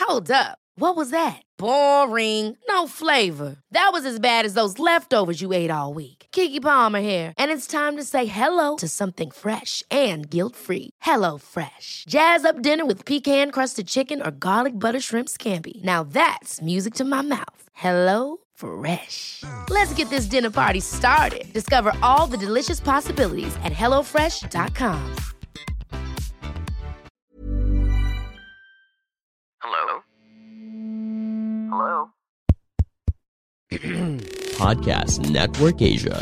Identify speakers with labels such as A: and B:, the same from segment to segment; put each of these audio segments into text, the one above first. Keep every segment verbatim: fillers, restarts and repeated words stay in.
A: Hold up. What was that? Boring. No flavor. That was as bad as those leftovers you ate all week. Keke Palmer here, and it's time to say hello to something fresh and guilt-free. Hello Fresh. Jazz up dinner with pecan-crusted chicken or garlic butter shrimp scampi. Now that's music to my mouth. Hello Fresh. Let's get this dinner party started. Discover all the delicious possibilities at hello fresh dot com.
B: Hello? Hello?
C: Podcast Network Asia.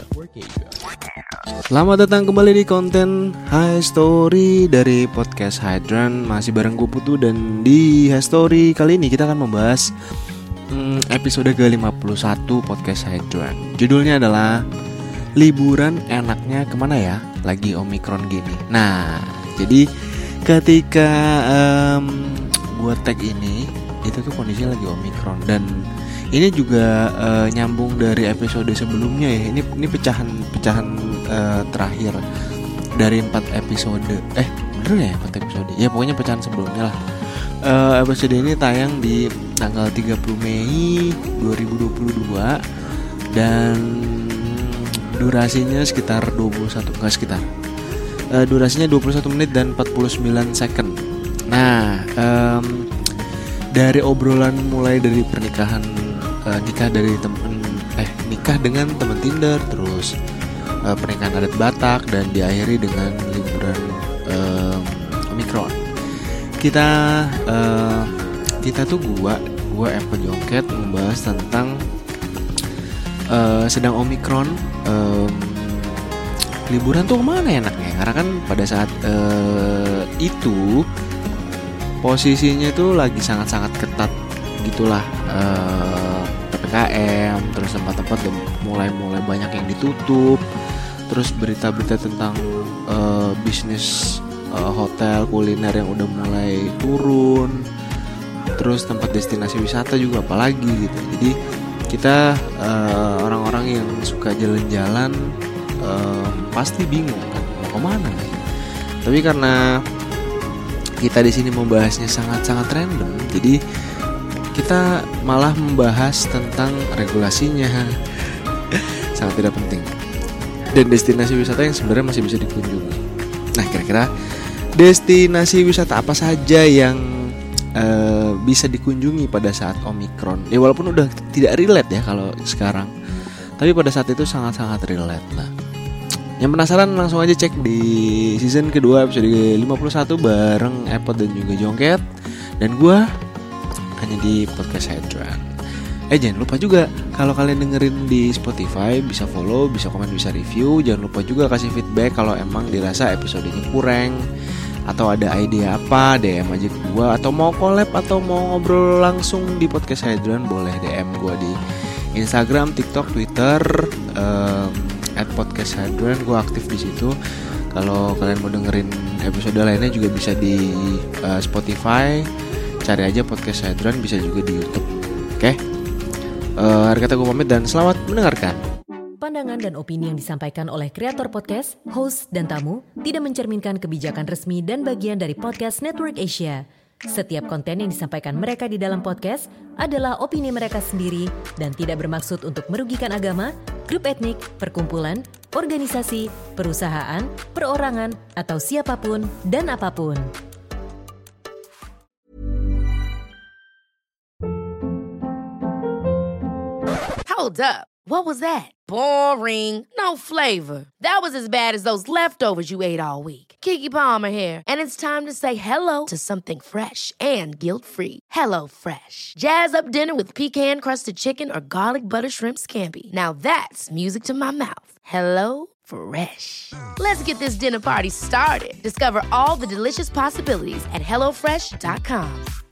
D: Selamat datang kembali di konten High Story dari podcast Hydran. Masih bareng gue Putu, dan di High Story kali ini kita akan membahas hmm, episode ke lima puluh satu podcast Hydran. Judulnya adalah liburan enaknya kemana ya, lagi Omikron gini. Nah, jadi ketika um, gue tag ini, itu tuh kondisinya lagi Omikron. Dan ini juga uh, nyambung dari episode sebelumnya ya. Ini ini pecahan-pecahan uh, terakhir dari empat episode. Eh, bener ya empat episode? Ya pokoknya pecahan sebelumnya lah. uh, Episode ini tayang di tanggal tiga puluh Mei dua ribu dua puluh dua. Dan durasinya sekitar dua puluh satu, enggak sekitar uh, Durasinya dua puluh satu menit dan empat puluh sembilan second. Nah, um, dari obrolan mulai dari pernikahan, uh, nikah dari temen, eh nikah dengan teman Tinder, terus uh, pernikahan adat Batak, dan diakhiri dengan liburan uh, Omikron. Kita, uh, kita tuh gua, gua Eko Jongket membahas tentang uh, sedang Omikron, um, liburan tuh kemana enaknya? Karena kan pada saat uh, itu posisinya itu lagi sangat-sangat ketat gitulah, uh, P P K M, terus tempat-tempat mulai-mulai banyak yang ditutup, terus berita-berita tentang uh, bisnis uh, hotel kuliner yang udah mulai turun, terus tempat destinasi wisata juga apalagi gitu. Jadi kita uh, orang-orang yang suka jalan-jalan uh, pasti bingung kan mau kemana nih. Tapi karena kita di sini membahasnya sangat-sangat random, jadi kita malah membahas tentang regulasinya, sangat tidak penting, dan destinasi wisata yang sebenarnya masih bisa dikunjungi. Nah, kira-kira destinasi wisata apa saja yang uh, bisa dikunjungi pada saat Omikron? Ya walaupun udah tidak relate ya kalau sekarang, tapi pada saat itu sangat-sangat relate. Nah, yang penasaran langsung aja cek di season kedua episode lima puluh satu bareng Epot dan juga Jongket. Dan gue hanya di podcast Hydran. Eh jangan lupa juga kalau kalian dengerin di Spotify, bisa follow, bisa komen, bisa review. Jangan lupa juga kasih feedback kalau emang dirasa episodenya kurang, atau ada ide apa, D M aja ke gue. Atau mau collab atau mau ngobrol langsung di podcast Hydran, boleh D M gue di Instagram, TikTok, Twitter, um, at podcast Hydran. Gue aktif di situ. Kalau kalian mau dengerin episode lainnya juga bisa di uh, Spotify, cari aja podcast Hydran, bisa juga di YouTube. Oke, okay? uh, hari kata gue pamit dan selamat mendengarkan.
E: Pandangan dan opini yang disampaikan oleh kreator podcast, host, dan tamu tidak mencerminkan kebijakan resmi dan bagian dari Podcast Network Asia. Setiap konten yang disampaikan mereka di dalam podcast adalah opini mereka sendiri dan tidak bermaksud untuk merugikan agama, grup etnik, perkumpulan, organisasi, perusahaan, perorangan, atau siapapun dan apapun.
A: Hold up. What was that? Boring. No flavor. That was as bad as those leftovers you ate all week. Keke Palmer here, and it's time to say hello to something fresh and guilt-free. Hello Fresh. Jazz up dinner with pecan-crusted chicken or garlic butter shrimp scampi. Now that's music to my mouth. Hello Fresh. Let's get this dinner party started. Discover all the delicious possibilities at hello fresh dot com.